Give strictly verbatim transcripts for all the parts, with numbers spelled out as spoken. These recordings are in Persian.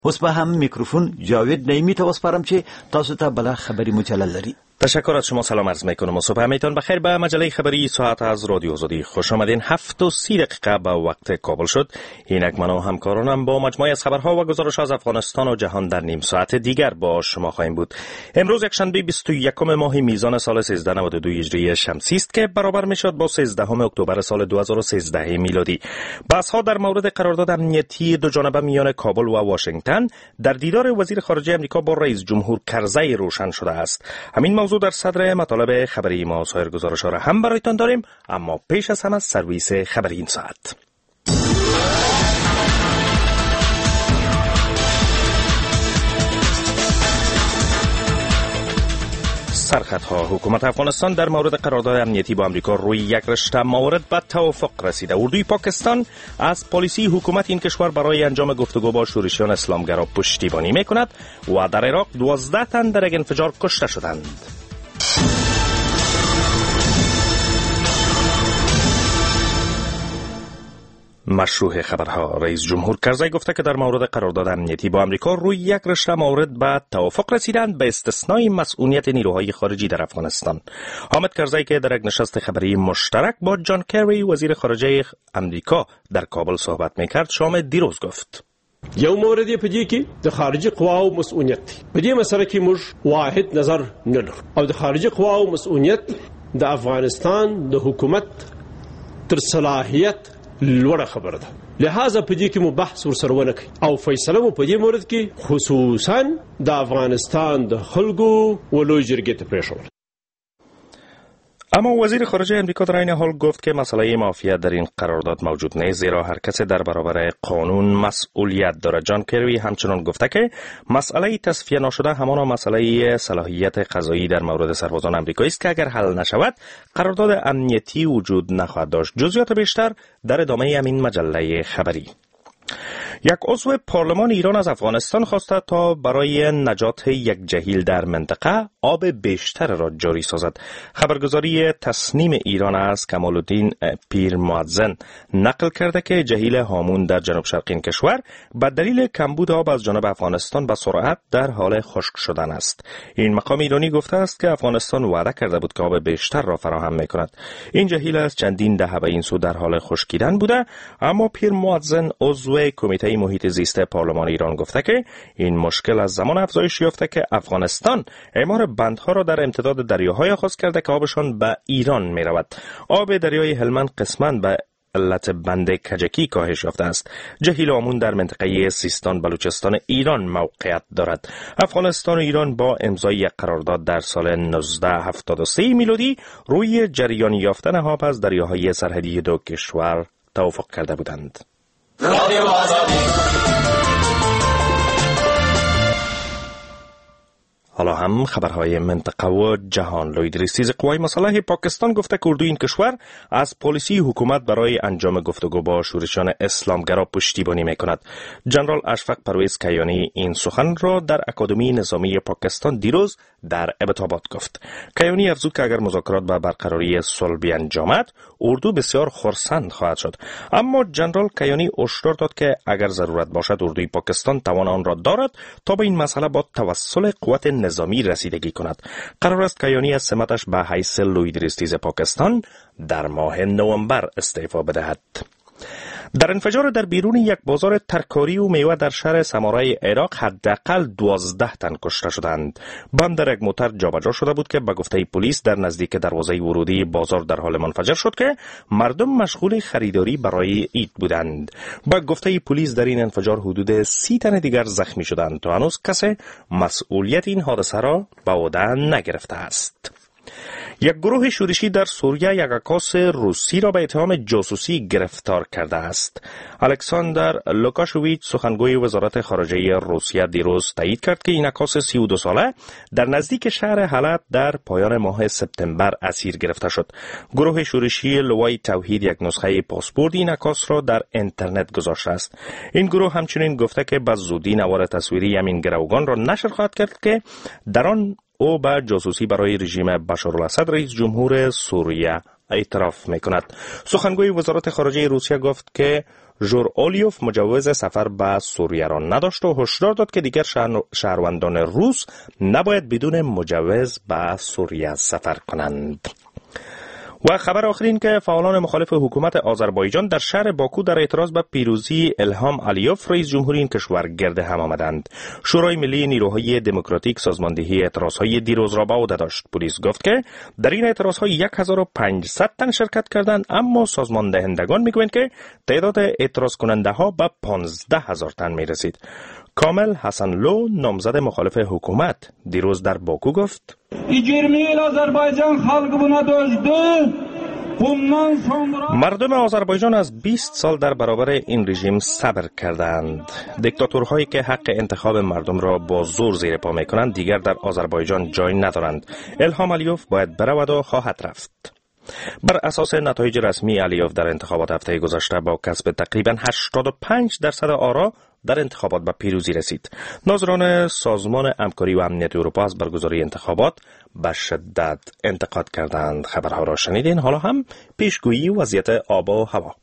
اوس به هم میکروفون جاوید نعیمی ته وسپارم چې تاسو ته بل خبري مجلل لري. تشکر از شما. سلام عرض میکنم و صبح همیتان بخیر. به مجله خبری ساعت از رادیو آزادی خوش آمدین. هفت و سی دقیقه به وقت کابل شد. اینک من و همکارانم با مجموعه از خبرها و گزارش از افغانستان و جهان در نیم ساعت دیگر با شما خواهیم بود. امروز یکشنبه بیست و یکم ماه میزان سال سیزده نود و دو هجری شمسی است که برابر میشد با سیزدهم اکتبر سال دو هزار و سیزده میلادی. بحث‌ها در مورد قرارداد امنیتی دو جانبه میان کابل و واشنگتن در دیدار وزیر خارجه آمریکا با رئیس جمهور کرزی روشن شده است. همین موضوع در صدر مطالب خبری ما. سایر گزارش‌ها را هم برایتان داریم، اما پیش از همه سرویس خبری این ساعت. سرخطها: حکومت افغانستان در مورد قرارداد امنیتی با آمریکا روی یک رشته موارد به توافق رسیده. اردوی پاکستان از پالیسی حکومت این کشور برای انجام گفتگو با شورشیان اسلامگرا پشتیبانی میکند و در عراق دوازده تن در یک انفجار کشته شدند. مشروع خبرها: رئیس جمهور کرزی گفته که در مورد قرارداد امنیتی با آمریکا روی یک رشته موارد به توافق رسیدند به استثنای مسئولیت نیروهای خارجی در افغانستان. حامد کرزی که در یک نشست خبری مشترک با جان کری وزیر خارجه امریکا در کابل صحبت میکرد، شام دیروز گفت: یو موردی په دې کې د خارجي قواو مسؤلیت دی. په دې مسله کې موږ واحد نظر نه لرو او د خارجي قواو مسؤلیت د افغانستان د حکومت تر صلاحیت لوړه خبره ده. لہذا په دې کې مو بحث ورسره ونه کوي او فیصله مو په دې مورد کې خصوصا د افغانستان د خلکو و لوی جرګې ته پرېښول. اما وزیر خارجه امریکا در این حال گفت که مسئله مافیا در این قرارداد موجود نیست، زیرا هر کسی در برابر قانون مسئولیت دارد. جان کری همچنان گفته که مسئله تصفیه نشده همان مسئله صلاحیت قضایی در مورد سربازان آمریکایی است که اگر حل نشود قرارداد امنیتی وجود نخواهد داشت. جزئیات بیشتر در ادامه همین مجله خبری. یک عضو پارلمان ایران از افغانستان خواسته تا برای نجات یک جهیل در منطقه آب بیشتر را جاری سازد. خبرگزاری تصنیم ایران از کمال الدین پیرمعظم نقل کرده که جهیل هامون در جنوب شرقی کشور به دلیل کمبود آب از جانب افغانستان به سرعت در حال خشک شدن است. این مقام ایرانی گفته است که افغانستان وعده کرده بود که آب بیشتر را فراهم می‌کند. این جهیل از چندین دهه به این سو در حال خشکیدن بوده، اما پیرمعظم عضو کمیته محیط زیست پارلمان ایران گفته که این مشکل از زمان افزایش یافته که افغانستان اعمار بندها را در امتداد دریاهای آغاز کرده که آبشان به ایران می رود. آب دریای هلمند قسماً به علت بند کجکی کاهش یافته است. جهیل هامون در منطقه سیستان بلوچستان ایران موقعیت دارد. افغانستان و ایران با امضای یک قرارداد در سال نوزده هفتاد و سه میلادی روی جریان یافتن آب از دریاهای سرحدی دو کشور توافق کرده بودند. رادیو آزادی. حالا هم خبرهای منطقه و جهان. لوید ریستیز قوای مسلح پاکستان گفته که اردوی این کشور از پالیسی حکومت برای انجام گفتگو با شورشیان اسلامگرا پشتیبانی میکند. جنرال اشفق پرویز کیانی این سخن را در اکادمی نظامی پاکستان دیروز در ابتاباد گفت. کیانی افزود که اگر مذاکرات به برقراری صلح بیانجامد اردو بسیار خرسند خواهد شد. اما جنرال کیانی هشدار داد که اگر ضرورت باشد اردوی پاکستان توان آن را دارد تا به این مسئله با توسل قوت نظامی رسیدگی کند. قرار است کیانی از سمتش به حیث لوید ریستیز پاکستان در ماه نوامبر استعفا بدهد. در انفجار در بیرون یک بازار ترکاری و میوه در شهر سمارای عراق حداقل دوازده تن کشته شدند. بم در یک موتر جابجا شده بود که به گفته پلیس در نزدیک دروازه ورودی بازار در حال منفجر شد که مردم مشغول خریداری برای عید بودند. به گفته پلیس در این انفجار حدود سی تن دیگر زخمی شدند تا هنوز کسی مسئولیت این حادثه را به عهده نگرفته است. یک گروه شورشی در سوریه یک عکاس روسی را به اتهام جاسوسی گرفتار کرده است. الکساندر لوکاشویچ سخنگوی وزارت خارجه روسیه دیروز تایید کرد که این عکاس سی و دو ساله در نزدیک شهر حلب در پایان ماه سپتامبر اسیر گرفته شد. گروه شورشی لوای توحید یک نسخه پاسپورت این عکاس را در اینترنت گذاشته است. این گروه همچنین گفته که به زودی نوار تصویری همین گروگان را نشر خواهد کرد که در آن او به جاسوسی برای رژیم بشارالاسد رئیس جمهور سوریه اعتراف میکند. سخنگوی وزارت خارجه روسیه گفت که ژور اولیوف مجوز سفر به سوریه را نداشت و هشدار داد که دیگر شهروندان روس نباید بدون مجوز به سوریه سفر کنند. و خبر آخرین که فعالان مخالف حکومت آذربایجان در شهر باکو در اعتراض به پیروزی الهام علیوف رئیس جمهوری این کشور گرد هم آمدند. شورای ملی نیروهای دموکراتیک سازماندهی اعتراضهای دیروز را به عهده داشت. پلیس گفت که در این اعتراضها هزار و پانصد تن شرکت کردند، اما سازمان دهندگان میگویند که تعداد اعتراض کننده ها به پانزده هزار تن می رسید. کامل حسنلو نامزد مخالف حکومت دیروز در باکو گفت: مردم آذربایجان از بیست سال در برابر این رژیم صبر کردند. دیکتاتورهایی که حق انتخاب مردم را با زور زیر پا میکنند دیگر در آذربایجان جای ندارند. الهام علیوف باید برود و خواهد رفت. بر اساس نتایج رسمی، علیوف در انتخابات هفته گذشته با کسب تقریباً هشتاد و پنج درصد آرا در انتخابات به پیروزی رسید. ناظران سازمان همکاری و امنیت اروپا از برگزاری انتخابات به شدت انتقاد کردند. خبرها را شنیدین. حالا هم پیشگویی وضعیت آب و هوا.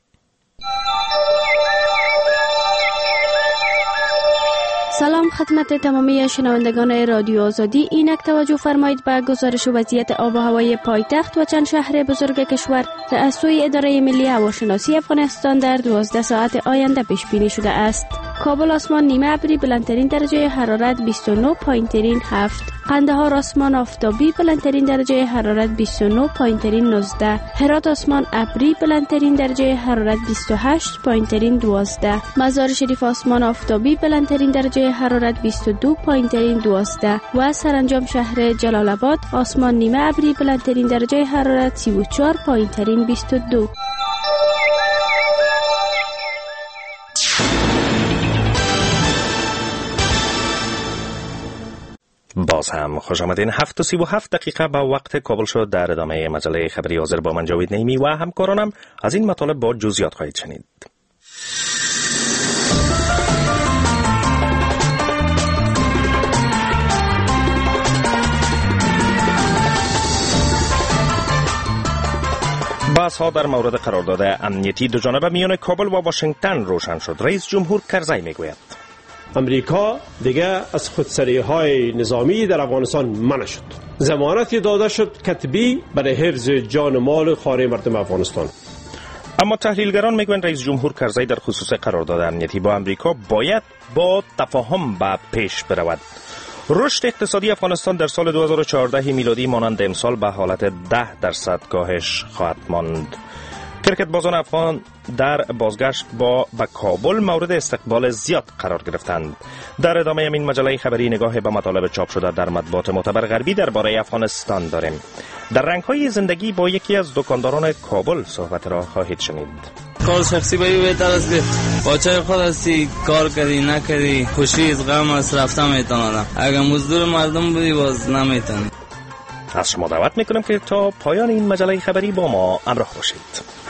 سلام خدمت تمامی شنوندگان رادیو آزادی. اینک توجه فرمایید به گزارش وضعیت آب و هوای پایتخت و چند شهر بزرگ کشور که از سوی اداره ملی هواشناسی افغانستان در دوازده ساعت آینده پیش بینی شده است. کابل آسمان نیمه ابری، بلندترین درجه حرارت بیست و نه پایین ترین هفت. قندهار آسمان آفتابی، بلندترین درجه حرارت بیست و نه پایین ترین نوزده. هرات آسمان ابری، بلندترین درجه حرارت بیست و هشت پایین ترین دوازده. مزار شریف آسمان آفتابی، بلندترین درجه حرارت بیست و دو پایین ترین دوازده. و سرانجام شهر جلال آباد آسمان نیمه ابری، بلندترین درجه حرارت سی و چهار پایین ترین بیست و دو. باز هم خوش آمدین. هفت و سی و هفت دقیقه به وقت کابل شد. در ادامه مجله خبری حاضر با من جاوید نعیمی و همکارانم از این مطالب با جزئیات خواهید شنید. بحث ها در مورد قرارداد امنیتی دو جانبه میان کابل و واشنگتن روشن شد. رئیس جمهور کرزی میگوید امریکا دیگه از خودسری‌های نظامی در افغانستان منع شد. ضمانتی داده شد کتبی برای حفظ جان و مال خانه مردم افغانستان. اما تحلیلگران میگویند رئیس جمهور کرزی در خصوص قرارداد امنیتی با امریکا باید با تفاهم به پیش برود. رشد اقتصادی افغانستان در سال دو هزار و چهارده میلادی مانند امسال به حالت ده درصد کاهش خواهد ماند. کرکت بازان افغان در بازگشت با به کابل مورد استقبال زیاد قرار گرفتند. در ادامه این مجله خبری نگاه به مطالب چاپ شده در مطبوعات معتبر غربی درباره افغانستان داریم. در رنگ‌های زندگی با یکی از دکانداران کابل صحبت را خواهید شنید. کار شخصی باید بهتر است که با چای خود هستی، کار کردی نکردی، خوشی از غم از رفتن میتونم. اگر مزدور مردم بودی باز نمیتونی. از شما دعوت میکنم که تا پایان این مجله خبری با ما همراه باشید.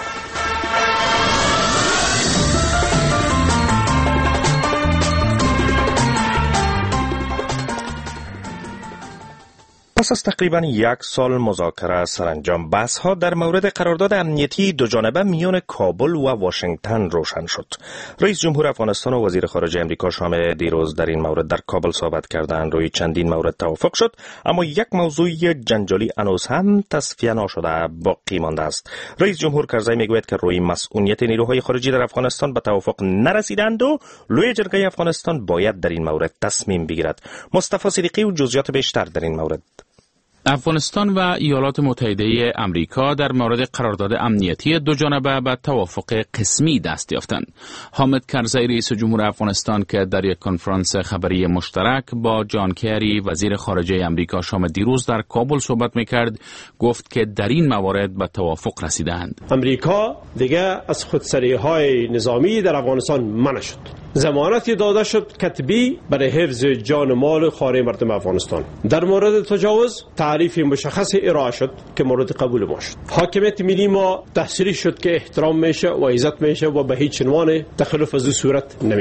پس از تقریباً یک سال مذاکره سرانجام بحث‌ها در مورد قرارداد امنیتی دو جانبه میان کابل و واشنگتن روشن شد. رئیس جمهور افغانستان و وزیر خارجه امریکا شام دیروز در این مورد در کابل صحبت کردند. روی چندین مورد توافق شد، اما یک موضوع جنجالی هنوز هم تصفیه نشده باقی مانده است. رئیس جمهور کرزی میگوید که روی مسئولیت نیروهای خارجی در افغانستان به توافق نرسیدند و لوی جرگه افغانستان باید در این مورد تصمیم بگیرد. مصطفی صدیقی و جزئیات بیشتر در این مورد. افغانستان و ایالات متحده امریکا در مورد قرارداد امنیتی دو جانبه به توافق قسمی دست یافتند. حامد کرزی رئیس جمهور افغانستان که در یک کنفرانس خبری مشترک با جان کری وزیر خارجه امریکا شام دیروز در کابل صحبت میکرد، گفت که در این موارد به توافق رسیدند. امریکا دیگه از خودسری‌های نظامی در افغانستان منع شد. ضمانتی داده شد کتبی برای حفظ جان و مال خانه مردم افغانستان. در مورد تجاوز تعریف مشخص ارائه شد که مورد قبول ما شد. حاکمیت ملی ما تصریح شد که احترام میشه و عزت میشه و به هیچ عنوان تخلف از صورت نمیگیره.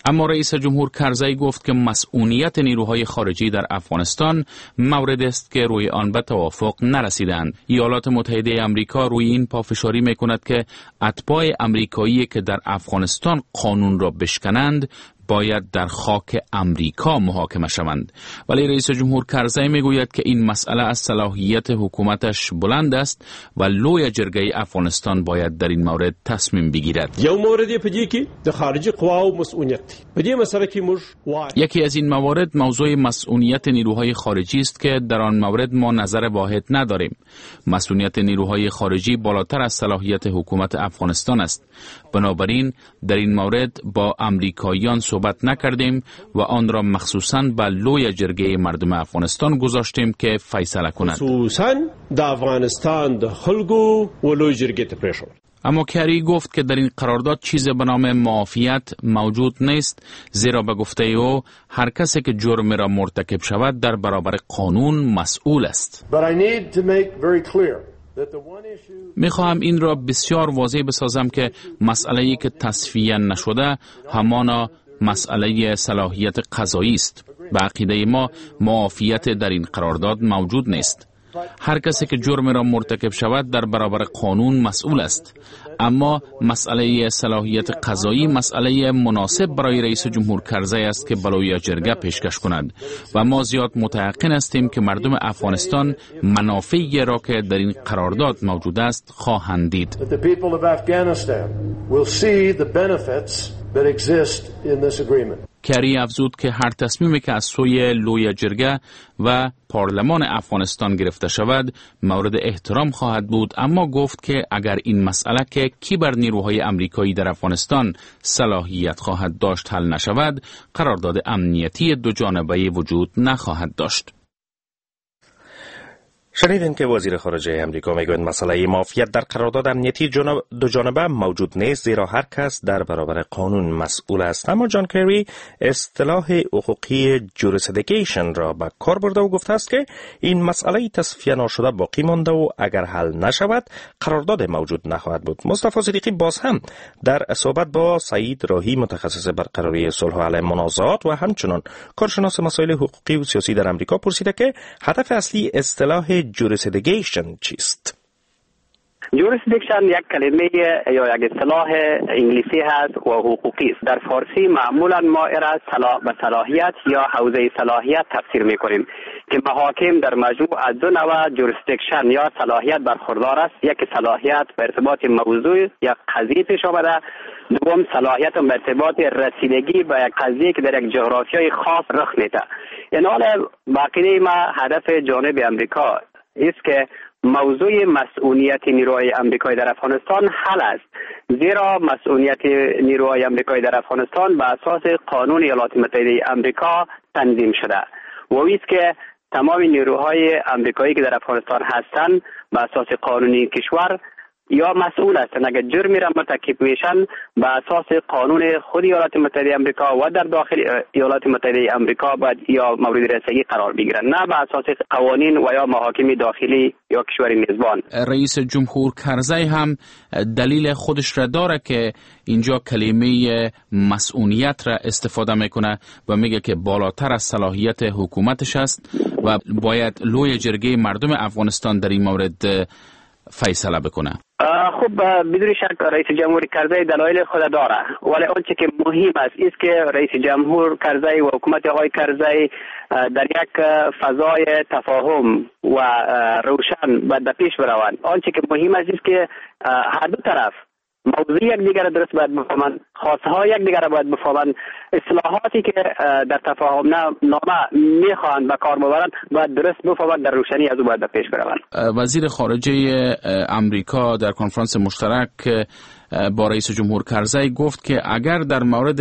اما رئیس جمهور کرزی گفت که مسئولیت نیروهای خارجی در افغانستان موردی است که روی آن به توافق نرسیدند. ایالات متحده آمریکا روی این پافشاری میکند که اتباع آمریکایی که در افغانستان قانون را بشکنند باید در خاک امریکا محاکمه شوند. ولی رئیس جمهور کرزی میگوید که این مسئله از صلاحیت حکومتش بلند است و لوی جرگه افغانستان باید در این مورد تصمیم بگیرد. یو موردی پدی که د خارجي قواو مسئولیت پدی مسئله که مش یکی از این موارد موضوع مسئولیت نیروهای خارجی است که در آن مورد ما نظر واحد نداریم. مسئولیت نیروهای خارجی بالاتر از صلاحیت حکومت افغانستان است. بنابراین در این مورد با امریکاییان صحبت نکردیم و آن را مخصوصاً به لوی جرگه مردم افغانستان گذاشتیم که فیصله کند. خصوصاً د افغانستان د خلکو و لوی جرگه ته پریښود. اما کری گفت که در این قرارداد چیز به نام معافیت موجود نیست، زیرا به گفته او هر کسی که جرم را مرتکب شود در برابر قانون مسئول است. میخواهم این را بسیار واضح بسازم که مسئله‌ای که تصفیه نشده همانا مسئله صلاحیت قضایی است. به عقیده ما معافیت در این قرارداد موجود نیست. هر کسی که جرم را مرتکب شود در برابر قانون مسئول است. اما مسئله صلاحیت قضایی مسئله مناسب برای رئیس جمهور کرزی است که بلوی جرگه پیشکش کند و ما زیاد متیقن هستیم که مردم افغانستان منافعی را که در این قرارداد موجود است خواهند دید. کری افزود که هر تصمیمی که از سوی لوی جرگه و پارلمان افغانستان گرفته شود مورد احترام خواهد بود، اما گفت که اگر این مسئله که کی بر نیروهای امریکایی در افغانستان صلاحیت خواهد داشت حل نشود، قرارداد امنیتی دو جانبه وجود نخواهد داشت. شنیدین که وزیر خارجه امریکا میگوید مسئله معافیت در قرارداد امنیتی دو جانبه موجود نیست، زیرا هر کس در برابر قانون مسئول است. اما جان کری اصطلاح حقوقی جوریسدیکشن را به کار برده و گفته است که این مسئله تصفیه نشده باقی مانده و اگر حل نشود قرارداد موجود نخواهد بود. مصطفی صدیقی باز هم در صحبت با سعید راهی متخصص برقراری صلح و حل منازعات و همچنان کارشناس مسائل حقوقی و سیاسی در امریکا پرسیده که هدف اصلی اصطلاح جوریسدیکشن چیست؟ جوریسدیکشن یک کلمه یا یک اصطلاح انگلیسی هست و حقوقی است. در فارسی معمولا ما را صلاح به صلاحیت یا حوزه صلاحیت تفسیر می‌کنیم که محاکم در مجموع از دو نوع جوریسدیکشن یا صلاحیت برخوردار است. یک صلاحیت به ارتباط موضوع یا قضیه پیش آمده، دوم صلاحیت به ارتباط رسیدگی به یک قضیه که در یک جغرافیای خاص رخ میده. این حال باقی ما هدف جانب امریکا است که موضوع مسئولیت نیروهای امریکایی در افغانستان حل است، زیرا مسئولیت نیروهای امریکایی در افغانستان به اساس قانون ایالات متحده امریکا تنظیم شده و است که تمام نیروهای امریکایی که در افغانستان هستند به اساس قانونی کشور یا مسئول هستند. اگر جرمی را مرتکب میشن به اساس قانون خود ایالات متحده آمریکا و در داخل ایالات متحده آمریکا باید یا مورد رسیدگی قرار بگیرند، نه به اساس قوانین و یا محاکم داخلی یا کشور میزبان. رئیس جمهور کرزی هم دلیل خودش را داره که اینجا کلمه مسئولیت را استفاده میکنه و میگه که بالاتر از صلاحیت حکومتش است و باید لوی جرگه مردم افغانستان در این مورد فیصله بکنه. خب بدون شک رئیس جمهور کرزی دلایل خود داره، ولی آنچه که مهم است است که رئیس جمهور کرزی و حکومت آقای کرزی در یک فضای تفاهم و روشن باید پیش بروند. آنچه که مهم است است که هر دو طرف موضوع یک دیگر درست باید بفهمند، خواسته ها یک دیگر باید بفهمند، اصلاحاتی که در تفاهم نامه میخواهند به کار ببرند باید درست بفهمند، در روشنی از او باید پیش بروند. وزیر خارجه امریکا در کنفرانس مشترک با رئیس جمهور کرزی گفت که اگر در مورد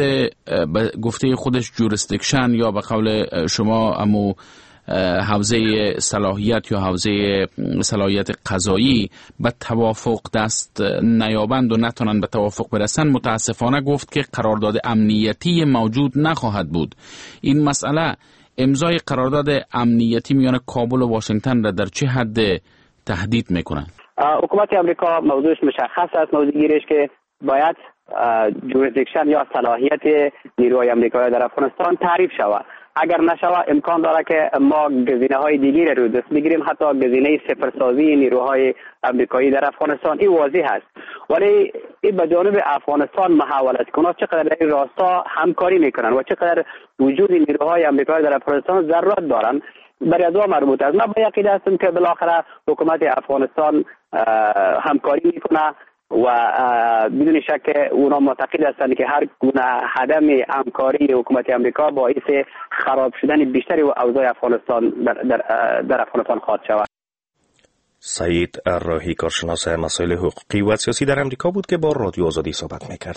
گفته خودش جوریسدیکشن یا به قول شما امو حوزه صلاحیت یا حوزه صلاحیت قضایی به توافق دست نیابند و نتونن به توافق برسن، متاسفانه گفت که قرارداد امنیتی موجود نخواهد بود. این مسئله امضای قرارداد امنیتی میان کابل و واشنگتن را در چه حد تهدید میکنه؟ حکومت امریکا موضوعش مشخص است، موضوع گیرش که باید جوریسدیکشن یا صلاحیت نیروهای امریکایی در افغانستان تعریف شود. اگر نشود امکان داره که ما گزینه های دیگری رو دست بگیریم، حتی گزینه صفرسازی نیروهای امریکایی در افغانستان. این واضح است، ولی این به جانب افغانستان محاولت کنه چقدر در این راستا همکاری میکنن و چقدر وجود نیروهای امریکایی در افغانستان ضرورت دارن برای از مربوط است. من به عقیده هستم که بالاخره حکومت افغانستان همکاری میکنه و بدون شک اونا معتقد هستند که هر گونه عدم همکاری حکومت امریکا باعث خراب شدن بیشتری و اوضاع افغانستان در, در, در افغانستان خواهد شود. سعید راهی، کارشناس مسائل حقوقی و سیاسی در امریکا بود که با رادیو آزادی صحبت میکرد.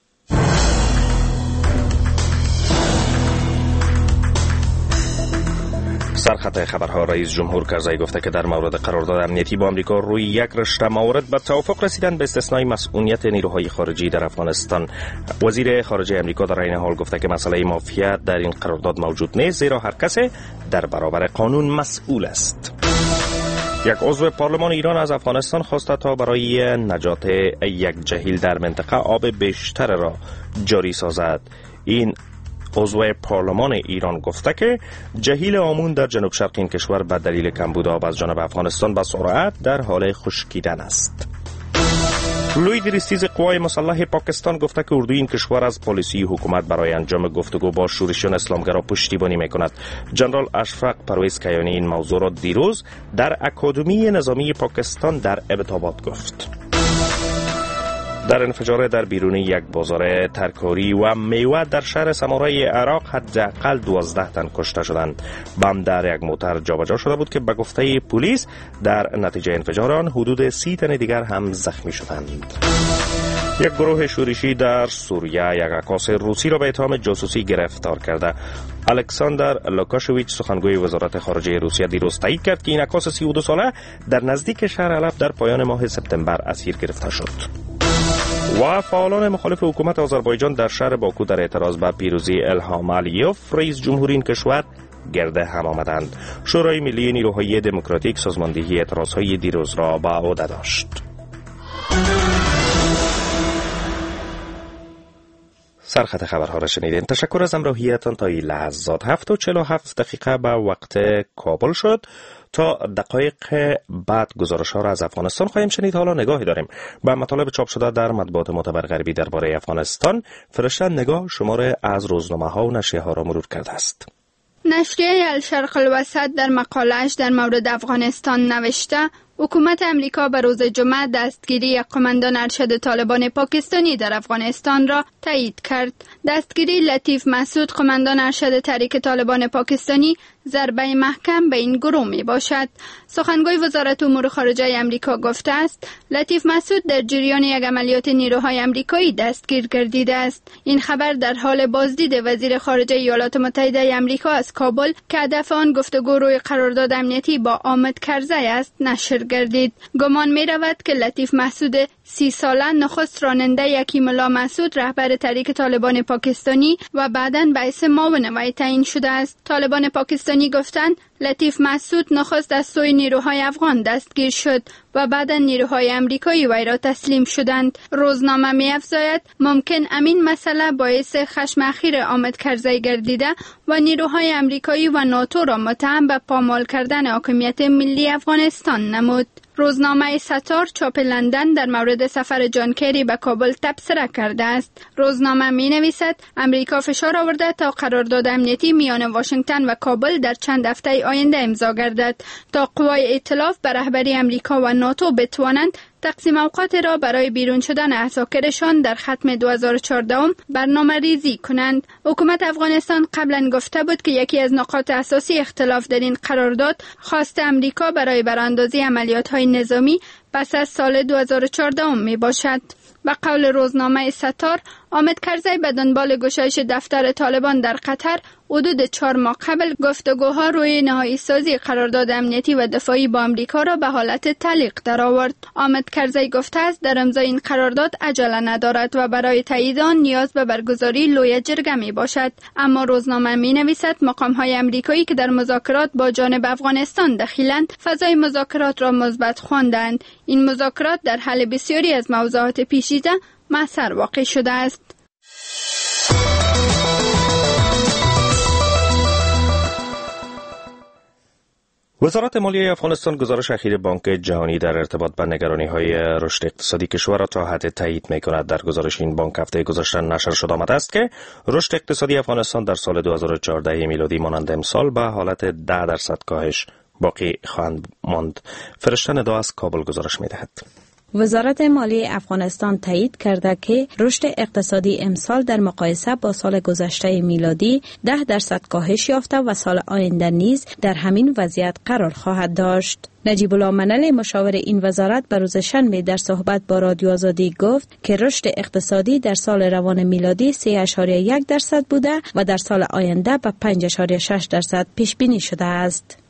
سرخط خبرها. رئیس جمهور کرزی گفته که در مورد قرارداد امنیتی با آمریکا روی یک رشته موارد به توافق رسیدن به استثنای مسئولیت نیروهای خارجی در افغانستان. وزیر خارجه آمریکا در این حال گفته که مسئله مافیات در این قرارداد موجود نیست، زیرا هر کسی در برابر قانون مسئول است. یک عضو پارلمان ایران از افغانستان خواسته تا برای نجات یک جهیل در منطقه آب بیشتر را جاری سازد. این عضو پارلمان ایران گفته که جهیل آمون در جنوب شرق این کشور به دلیل کمبود آب از جانب افغانستان به سرعت در حال خشکیدن است. لوید ریستیز قوای مسلح پاکستان گفته که اردوی این کشور از پالیسی حکومت برای انجام گفتگو با شورشیان اسلامگرا پشتیبانی میکند. جنرال اشفاق پرویز کیانی این موضوع را دیروز در اکادمی نظامی پاکستان در ابتاباد گفت. در انفجار در بیرون یک بازار ترکاری و میوه در شهر سمارای عراق حداقل دوازده تن کشته شدند. بم در یک موتر جابجا شده بود که به گفته پلیس در نتیجه انفجار آن حدود سی تن دیگر هم زخمی شدند. یک گروه شورشی در سوریه یک عکاس روسی را به اتهام جاسوسی گرفتار کرده. الکساندر لوکاشویچ سخنگوی وزارت خارجه روسیه دیروز تایید کرد که این عکاس سی و دو ساله در نزدیک شهر علف در پایان ماه سپتامبر اسیر گرفته شد. و فعالان مخالف حکومت آذربایجان در شهر باکو در اعتراض به پیروزی الهام علیوف رئیس جمهور این کشور گرد هم آمدند. شورای ملی نیروهای دموکراتیک سازماندهی اعتراضهای دیروز را به عهده داشت. سرخط خبرها را شنیدین. تشکر از همراهیتان تا این لحظات. هفت و چهل و هفت دقیقه به وقت کابل شد. تا دقایق بعد گزارش ها را از افغانستان خواهیم شنید. حالا نگاهی داریم به مطالب چاپ شده در مطبوعات معتبر غربی درباره افغانستان. فرشته نگاه شماره از روزنامه ها و نشریه ها را مرور کرده است. نشریه الشرق الوسط در مقاله‌اش در مورد افغانستان نوشته حکومت امریکا به روز جمعه دستگیری قماندان ارشد طالبان پاکستانی در افغانستان را تایید کرد. دستگیری لطیف مسعود قماندان ارشد تحریک طالبان پاکستانی ضربه محکم به این گروه می باشد. سخنگوی وزارت امور خارجه امریکا گفته است لطیف مسعود در جریان یک عملیات نیروهای امریکایی دستگیر گردیده است. این خبر در حال بازدید وزیر خارجه ایالات متحده امریکا از کابل که هدف آن گفتگو روی قرارداد امنیتی با حامد کرزی است نشر گردید. گمان می رود که لطیف مسعود سی ساله نخست راننده یکیم الله مسعود رهبر تحریک طالبان پاکستانی و بعداً باعث معاون وی تعیین شده است. طالبان پاکستانی گفتند لطیف مسعود نخست از سوی نیروهای افغان دستگیر شد و بعدا نیروهای امریکایی وی را تسلیم شدند. روزنامه می افزاید ممکن امین مسئله باعث خشم اخیر حامد کرزی گردیده و نیروهای امریکایی و ناتو را متهم به پامال کردن حاکمیت ملی افغانستان نمود. روزنامه ستار چاپ لندن در مورد سفر جان کری به کابل تبصره کرده است. روزنامه می نویسد امریکا فشار آورده تا قرارداد امنیتی میان واشنگتن و کابل در چند هفته آینده امضا گردد تا قوای ائتلاف به رهبری امریکا و ناتو بتوانند تقسیم اوقات را برای بیرون شدن اساکرشان در ختم دو هزار و چهارده برنامه ریزی کنند. حکومت افغانستان قبلا گفته بود که یکی از نقاط اساسی اختلاف در این قرارداد خواست امریکا برای براندازی عملیات‌های نظامی پس از سال دو هزار و چهارده می باشد. به قول روزنامه ستار، حامد کرزی به دنبال گشایش دفتر طالبان در قطر حدود چهار ماه قبل گفتگوها روی نهایی سازی قرارداد امنیتی و دفاعی با امریکا را به حالت تعلیق درآورد. حامد کرزی گفته است در امضای این قرارداد عجله ندارد و برای تایید آن نیاز به برگزاری لوی جرگه می باشد. اما روزنامه می نویسد مقام های امریکایی که در مذاکرات با جانب افغانستان دخیلند فضای مذاکرات را مثبت خواندند. این مذاکرات در حل بسیاری از موضوعات پیچیده معصر واقع شده است. وزارت مالیه افغانستان گزارش اخیر بانک جهانی در ارتباط با نگرانی‌های رشد اقتصادی کشور را تا حد تایید می‌کند. در گزارش این بانک هفته گذشته نشر شده آمده است که رشد اقتصادی افغانستان در سال دو هزار و چهارده میلادی مانند امسال به حالت ده درصد کاهش باقی خواهد ماند. فرشته ندا از کابل گزارش می‌دهد. وزارت مالیه افغانستان تایید کرده که رشد اقتصادی امسال در مقایسه با سال گذشته میلادی ده درصد کاهش یافته و سال آینده نیز در همین وضعیت قرار خواهد داشت. نجیب الله منل مشاور این وزارت به روز شنبه در صحبت با رادیو آزادی گفت که رشد اقتصادی در سال روان میلادی سه اشاریه یک درصد بوده و در سال آینده به پنج اشاریه شش درصد پیش بینی شده است.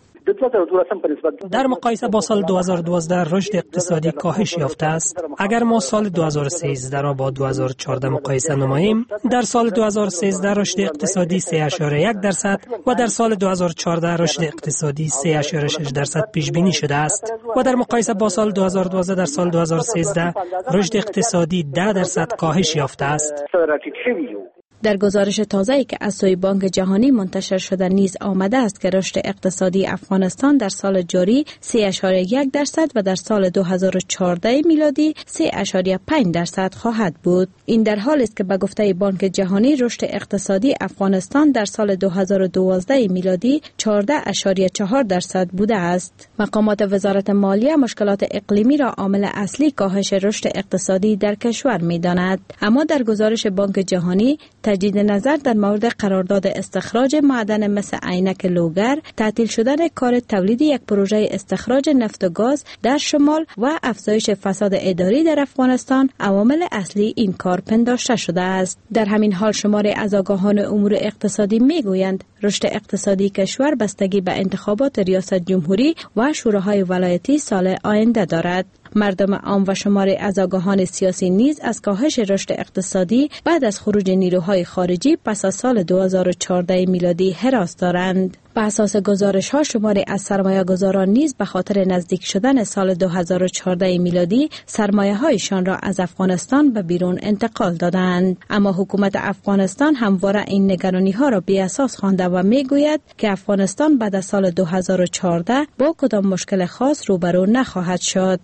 در مقایسه با سال دو هزار و دوازده رشد اقتصادی کاهش یافته است. اگر ما سال دو هزار و سیزده را با دو هزار و چهارده مقایسه نماییم، در سال دو هزار و سیزده رشد اقتصادی سه اشاریه یک درصد و در سال دو هزار و چهارده رشد اقتصادی سه اشاریه شش درصد پیش بینی شده است و در مقایسه با سال دو هزار و دوازده در سال دو هزار و سیزده رشد اقتصادی ده درصد کاهش یافته است. در گزارش تازه‌ای که از سوی بانک جهانی منتشر شده نیز آمده است که رشد اقتصادی افغانستان در سال جاری سه اشاریه یک درصد و در سال دو هزار و چهارده میلادی سه اشاریه پنج درصد خواهد بود. این در حالی است که به گفته بانک جهانی رشد اقتصادی افغانستان در سال دو هزار و دوازده میلادی چهارده اشاریه چهار درصد بوده است. مقامات وزارت مالیه مشکلات اقلیمی را عامل اصلی کاهش رشد اقتصادی در کشور می‌داند، اما در گزارش بانک جهانی تجدید نظر در مورد قرارداد استخراج معدن مثل عینک لوگر، تعطیل شدن کار تولید یک پروژه استخراج نفت و گاز در شمال و افزایش فساد اداری در افغانستان عوامل اصلی این کار پنداشته شده است. در همین حال شماری از آگاهان امور اقتصادی میگویند رشد اقتصادی کشور بستگی به انتخابات ریاست جمهوری و شوراهای ولایتی سال آینده دارد. مردم عام و شماری از آگاهان سیاسی نیز از کاهش رشد اقتصادی بعد از خروج نیروهای خارجی پس از سال دو هزار و چهارده میلادی هراس دارند. به اساس گزارش ها شماری از سرمایه گذاران نیز به خاطر نزدیک شدن سال دو هزار و چهارده میلادی سرمایه هایشان را از افغانستان به بیرون انتقال دادند. اما حکومت افغانستان همواره این نگرانی ها را بی اساس خوانده و می گوید که افغانستان بعد از سال دو هزار و چهارده با کدام مشکل خاص روبرو نخواهد شد.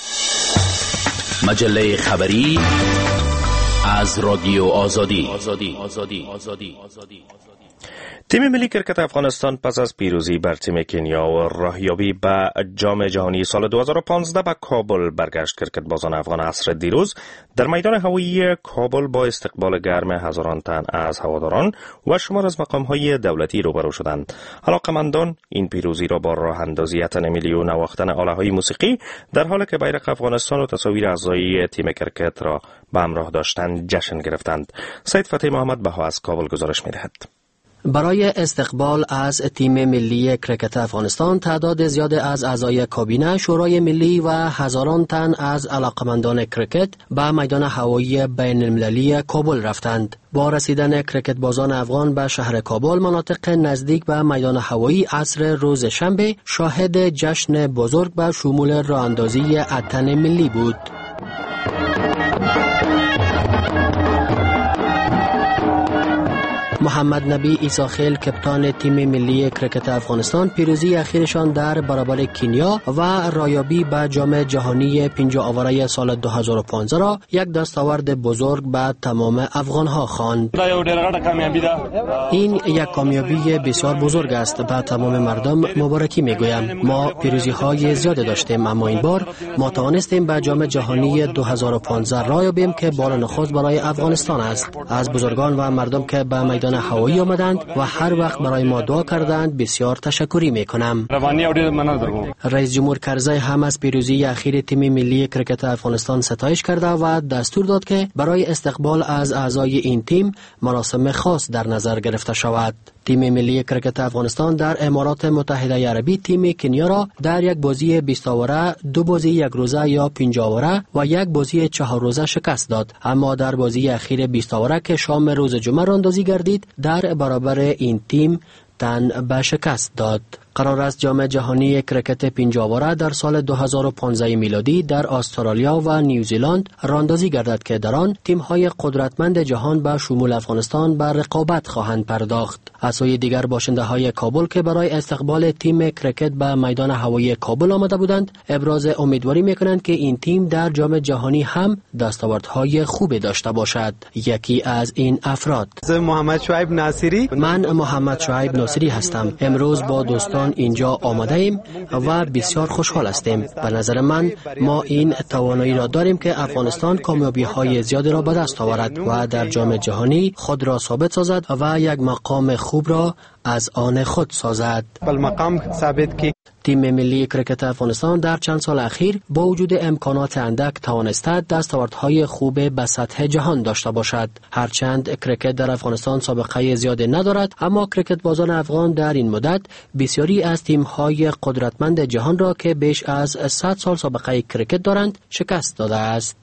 مجله خبری از رادیو آزادی. آزادی. آزادی. آزادی. آزادی. تیم ملی کرکت افغانستان پس از پیروزی بر تیم کنیا و راهیابی به جام جهانی سال دو هزار و پانزده به کابل برگشت. کرکت بازان افغان عصر دیروز در میدان هوایی کابل با استقبال گرم هزاران تن از هواداران و شمار از مقام‌های دولتی روبرو شدند. علاقه‌مندان این پیروزی را با راه اندازی اتن ملی و نواختن آله‌های موسیقی در حالی که بیرق افغانستان و تصاویر اعضای تیم کرکت را به همراه داشتند جشن گرفتند. سید فتحی محمد بها از کابل گزارش می‌دهد. برای استقبال از تیم ملی کرکت افغانستان تعداد زیاد از اعضای کابینه شورای ملی و هزاران تن از علاقمندان کرکت به میدان هوایی بین المللی کابل رفتند. با رسیدن کرکت بازان افغان به شهر کابل، مناطق نزدیک به میدان هوایی عصر روز شنبه شاهد جشن بزرگ به شمول راه اندازی اتن ملی بود. محمد نبی عیساخیل کپتان تیم ملی کرکت افغانستان پیروزی اخیرشان در برابر کنیا و رایابی به جام جهانی پنجاه آوره سال دو هزار و پانزده را یک دستاورد بزرگ به تمام افغانها خواند. این یک کامیابی بسیار بزرگ است. به تمام مردم مبارکی میگویم. ما پیروزی های زیاد داشتیم، اما این بار ما توانستیم به جام جهانی دو هزار و پانزده را یابیم که بال نخست برای افغانستان است. از بزرگان و مردم که به میدان هوایی آمدند و هر وقت برای ما دعا کردند بسیار تشکری میکنم. رئیس جمهور کرزی هم از پیروزی اخیر تیم ملی کرکت افغانستان ستایش کرده و دستور داد که برای استقبال از اعضای این تیم مراسم خاص در نظر گرفته شود. تیم ملی کرکت افغانستان در امارات متحده عربی تیم کنیا را در یک بازی بیست آوره، دو بازی یک روزه یا پنجاه آوره و یک بازی چهار روزه شکست داد. اما در بازی اخیر بیست آوره که شام روز جمعه راندازی گردید، در برابر این تیم تن به شکست داد. قرار است جام جهانی کرکت پنجاواره در سال دو هزار و پانزده میلادی در استرالیا و نیوزیلند راندازی گردد که در آن تیم‌های قدرتمند جهان به شمول افغانستان به رقابت خواهند پرداخت. از سوی دیگر باشنده‌های کابل که برای استقبال تیم کرکت به میدان هوایی کابل آمده بودند، ابراز امیدواری می‌کنند که این تیم در جام جهانی هم دستاوردهای خوبی داشته باشد. یکی از این افراد محمد شعیب ناصری. من محمد شعیب ناصری هستم. امروز با دوستان اینجا آمده ایم و بسیار خوشحال هستیم. به نظر من ما این توانایی را داریم که افغانستان کامیابی‌های زیادی را به دست آورد و در جام جهانی خود را ثابت سازد و یک مقام خوب را از آن خود سازد. بالمقام ثابت کی تیم ملی کرکت افغانستان در چند سال اخیر با وجود امکانات اندک توانسته دستاوردهای خوب به سطح جهان داشته باشد. هرچند کرکت در افغانستان سابقه زیادی ندارد، اما کرکت بازان افغان در این مدت بسیاری از تیم‌های قدرتمند جهان را که بیش از صد سال سابقه کرکت دارند شکست داده است.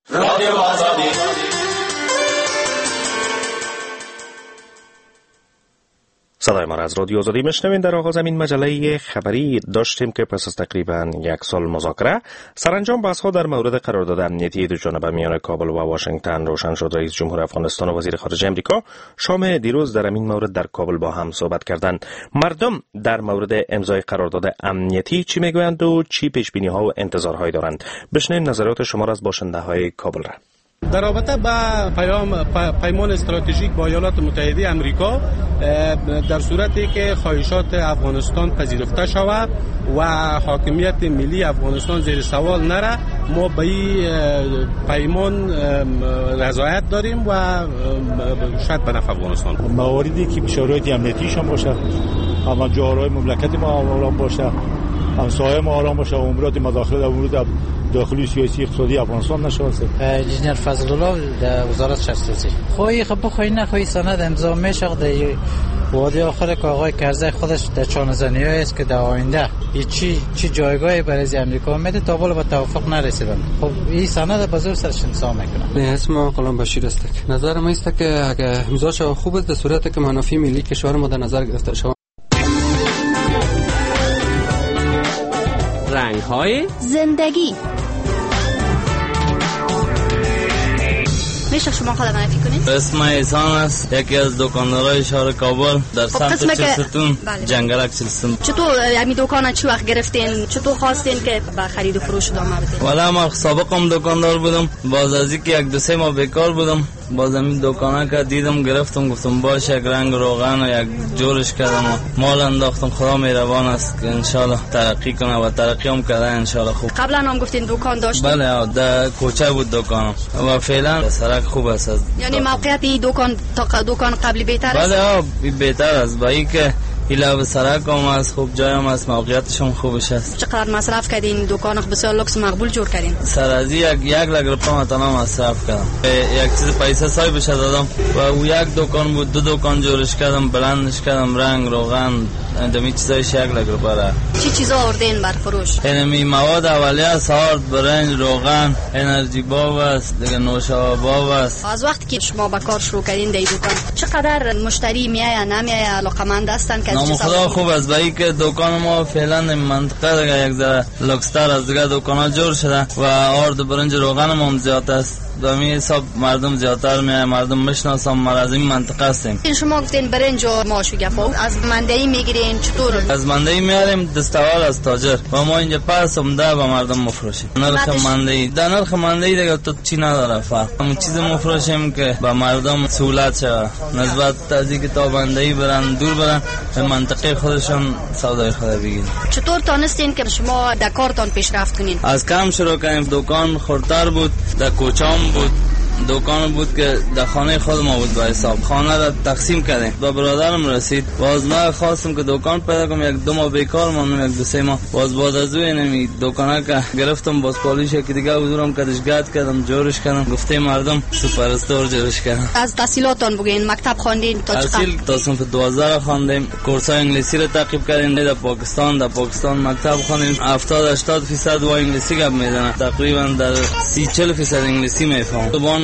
صدای ما را از رادیو آزادی میشنوین. در آغاز این مجله خبری داشتیم که پس از تقریبا یک سال مذاکره سرانجام بحث‌ها در مورد قرارداد امنیتی دو جانبه میان کابل و واشنگتن روشن شد. رئیس جمهور افغانستان و وزیر خارجه امریکا شام دیروز در این مورد در کابل با هم صحبت کردند. مردم در مورد امضای قرارداد امنیتی چی میگویند و چی پیش‌بینی‌ها و انتظارهایی دارند؟ بشنویم نظرات شما را از باشنده‌های کابل را. در رابطه با پیام پیمان استراتژیک با ایالات متحده آمریکا، در صورتی که خواهشات افغانستان پذیرفته شود و حاکمیت ملی افغانستان زیر سوال نره، ما به این پیمان رضایت داریم و شاید به نفع افغانستان. مواردی که شرایط امنیتیش هم باشه، اما جارای مملکت ما آرام باشه، همسایه ما آرام باشه، امورات مداخله در امور داخلی سیاسی اقتصادی افغانستان نشود. انجینیر فضل الله در وزارت شهرسازی. خواهی خب بخوای نخواهی سند امضا میشه در وادی آخر که آقای کرزی خودش در چانه‌زنی است که در آینده چی چی جایگاهی برای امریکا میده تا بالا به توافق نرسیدن. خب این سند به زور سرش امضا میکنه. اسم غلام بشیر است. نظر ما است که اگه امضا شود خوب است، در صورتی که منافع ملی کشور ما در نظر گرفته شود. رنگ‌های زندگی. میشه شما خود معرفی کنید؟ اسم احسان است، یکی از دکاندارای شهر کابل در سمت چلستون، جنگلک چلستون. چطور همین دکان چه وقت گرفتین؟ چطور خواستین که به خرید و فروش ادامه بدین؟ والا ما سابقم دکاندار بودم، باز از اینکه یک دو سه ماه بیکار بودم، باز همین دکانه که دیدم گرفتم، گفتم باشه یک رنگ روغن و یک جورش کردم و مال انداختم. خدا مهربان است که انشالله ترقی کنه و ترقی هم کرده انشالله خوب. قبلا هم گفتین دکان داشتین؟ بله، در کوچه بود دکانم و فعلا سرک خوب است. یعنی موقعیت این دکان تا دکان قبلی بهتر است؟ بله بهتر است، با اینکه ایلا سرک هم است، خوب جای هم است، موقعیتش هم خوبش است. چقدر مصرف کردین دکان بسیار لوکس مقبول جور کردین؟ سر از یک یک لک روپیه مثلا مصرف کردم، یک چیز پیسه سای بشه دادم و او یک دکان بود، دو دکان جورش کردم، بلندش کردم، رنگ روغن دمی چیزایش یک لک روپیه را. چی چیزا آوردین بر فروش؟ اینمی مواد اولیه سارد، برنج، روغن، انرژی باب است، دیگه نوشابه باب است. از وقتی که شما به کار شروع کردین در دکان چقدر مشتری میآید نمیآید، علاقمند هستن که نام خدا خوب است، برای که دکان ما فعلا منطقه دیگه یک ذره لوکستر از دیگه دکانا جور شده و آرد برنج روغن هم زیاد است. دمی حساب مردم زیادتر میای، مردم میشناسم، ما از این منطقه هستیم. شما گفتین برنج و ماش و گپا از مندهی میگیرین چطور؟ از مندهی میاریم، دستوال از تاجر و ما اینجا پس عمده به مردم مفروشیم. نرخ مندهی در نرخ مندهی دیگه تو چی نداره فرق. همون چیز مفروشیم که به مردم سهولت شه، نسبت از اینکه تا مندهی برن دور برن به منطقه خودشون سودای خود بگیرن. چطور تونستین که شما در کارتون پیشرفت کنین؟ از کم شروع کردیم، دکان خردتر بود، در کوچه‌ام بود، دکان بود که در خانه خود ما بود، به حساب خانه را تقسیم کردیم. با برادرم رسید، باز ما خواستم که دکان پیدا کنم، یک دو ماه بیکار ماندم، یک دو سه ماه، باز بعد از اون نمی دکانه که گرفتم، باز پالیش که دیگه حضورم کدش گات کردم، جورش کردم، گفته مردم سوپر استور جورش کردم. از تحصیلاتون بگین، مکتب خواندین تا چقدر؟ تحصیل تا صنف دوازده خواندیم، کورسای انگلیسی را تعقیب کردیم در پاکستان، در پاکستان مکتب خواندیم، هفتاد هشتاد درصد و انگلیسی گپ میزنه، تقریبا در سی چهل درصد انگلیسی میفهمم. زبان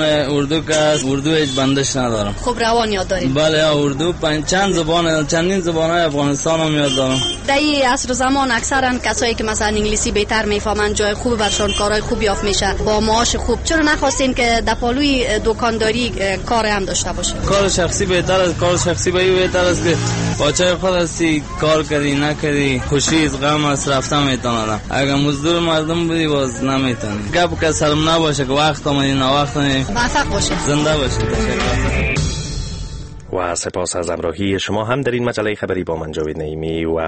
اردو که اردو هیچ بندش ندارم. خوب روان یاد دارید؟ بله اردو پنج چند زبان چندین زبان‌های افغانستان هم یاد دارم. در این عصر زمان اکثرا کسایی که مثلا انگلیسی بهتر میفهمن جای خوب برشان کارهای خوب یافت میشه با معاش خوب، چرا نخواستین که در پالوی دکانداری کار هم داشته باشه؟ کار شخصی بهتر است. کار شخصی به بهتر است که باچه خود هستی کار کردی نکردی خوشی از غم از رفتن میتونم. اگر مزدور مردم بودی باز نمیتونی. گپ که سرم نباشه که وقت آمدی نه وقت نه. موفق باشه. زنده باشه. و سپاس از همراهی شما هم در این مجله خبری با من جاوید نعیمی و